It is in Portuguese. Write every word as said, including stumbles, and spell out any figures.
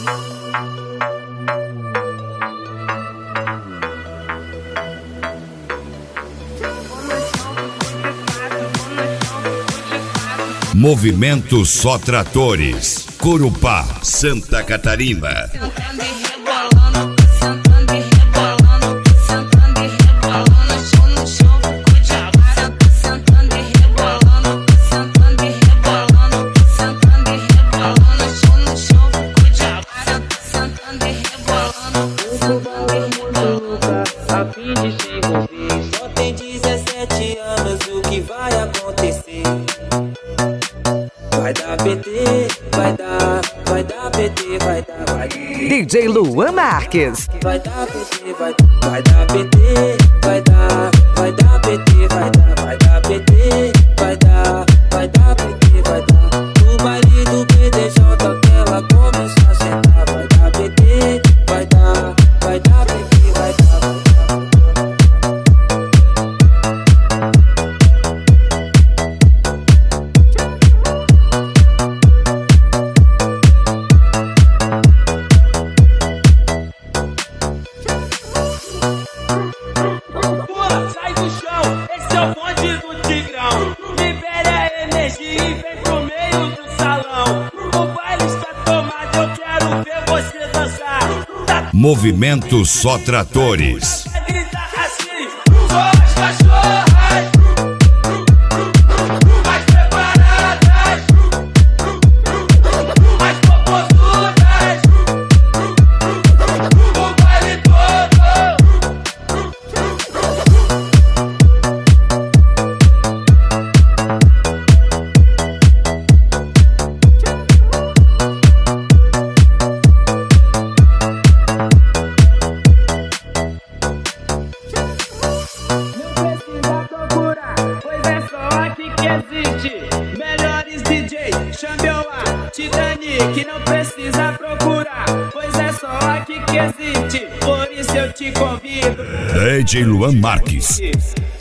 Movimento Só Tratores, Corupá, Santa Catarina. A fim de se envolver, só tem dezessete anos, o que vai acontecer? Vai dar P T, vai dar, vai dar P T, vai dar, vai dar. D J Luan Marques. Vai dar P T, vai, vai dar P T, vai dar, vai dar P T, vai dar, vai dar P T, vai dar, vai dar P T, vai dar. O baile do P D J que ela começou a sentar, vai dar P T, vai dar, vai dar P T, vai dar, vai dar. Sai do chão, esse é o bonde do Tigrão. Libere a energia e vem pro meio do salão. O baile está tomado, eu quero ver você dançar. Tá Movimento Só Tratores. vai gritar assim, só as cachorras mais preparadas, mais popozudas, o baile todo. Não precisa procurar, pois é só aqui que existe. Melhores D Js, chame eu a Titanic. Não precisa procurar, pois é só aqui que existe. Por isso eu te convido. D J Luan Marques.